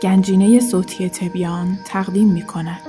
گنجینه صوتی تبیان تقدیم می‌کند.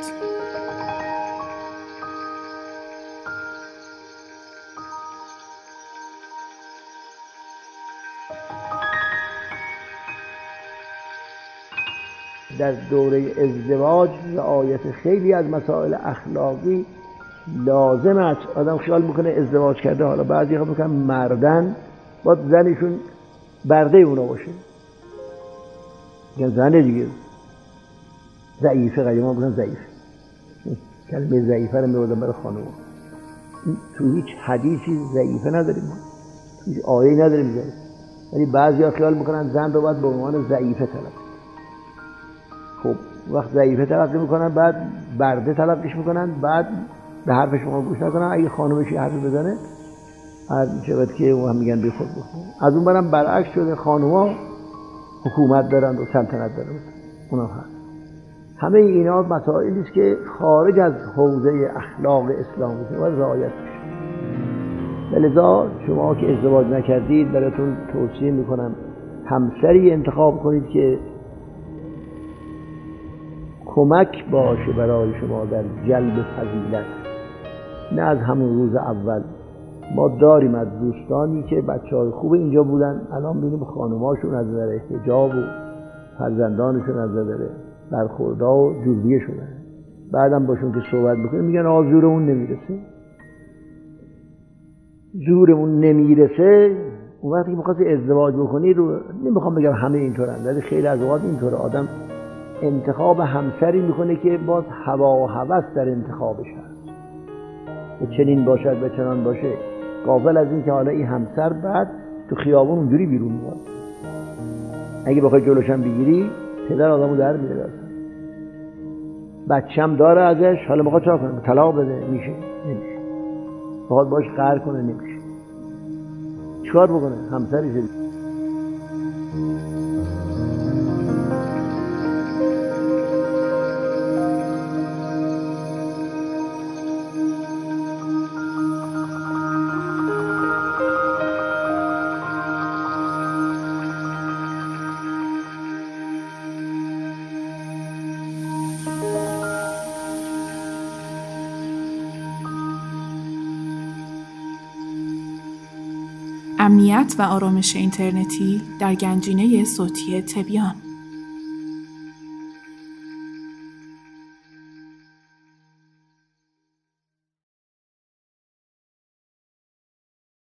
در دوره ازدواج رعایت خیلی از مسائل اخلاقی لازم است. آدم خیال میکنه ازدواج کرده، حالا بعضی خیال میکنن مردن باید زنشون برده اونا باشه، میگن زنه دیگه ضعیفه، قدیم ها میگن ضعیفه، کلمه ضعیفه رو میبردن برای خانوم. تو هیچ حدیثی ضعیفه نداریم، تو هیچ آیه‌ای نداریم ضعیفه، ولی بعضی ها خیال میکنن زن رو باید به عنوان ضعیفه تلقی. خب وقت ضعیفه تلقی میکنن، بعد برده تلقیش میکنن، بعد به حرف شما گوش نکنن. اگه خانومش حرف بزنه هر شود که او هم میگن بی خود بخون. از اون برم برعکس شده، خانوما حکومت دارن و سلطنت دارن، اونا هست. همه اینا مسائلی است که خارج از حوزه اخلاق اسلامی است، باید رعایت بشه. لذا شما که ازدواج نکردید براتون توصیه میکنم همسری انتخاب کنید که کمک باشه برای شما در جلب فضیلت، نه از همون روز اول. ما داریم از دوستانی که بچه‌های خوب اینجا بودن، الان می‌بینیم خانم‌هاشون از نظر حجاب و فرزندانشون از نظر برخوردها و جوریه شدن. بعدم باشون که صحبت می‌کنیم میگن آقا زورمون نمیرسه. زورمون نمیرسه. اون وقتی که می‌خواستی ازدواج بکنی، رو نمی‌خوام بگم همه اینطورن، ولی خیلی از اوقات اینطوره. آدم انتخاب همسری میکنه که باز هوا و هوس در انتخابش هست، به چنین باشد به چنان باشه، غافل از این که حالا این همسر بعد تو خیابون اونجوری بیرون میاد. اگه بخوای جلوشم بگیری پدر آدمو در میاره، بچه‌م داره ازش، حالا میخواد چاکر کنه، طلاق بده، میشه؟ نمیشه. بخواد باش قهر کنه، نمیشه. چیکار بکنه؟ همسرشه. امنیت و آرامش اینترنتی در گنجینه صوتی تبیان.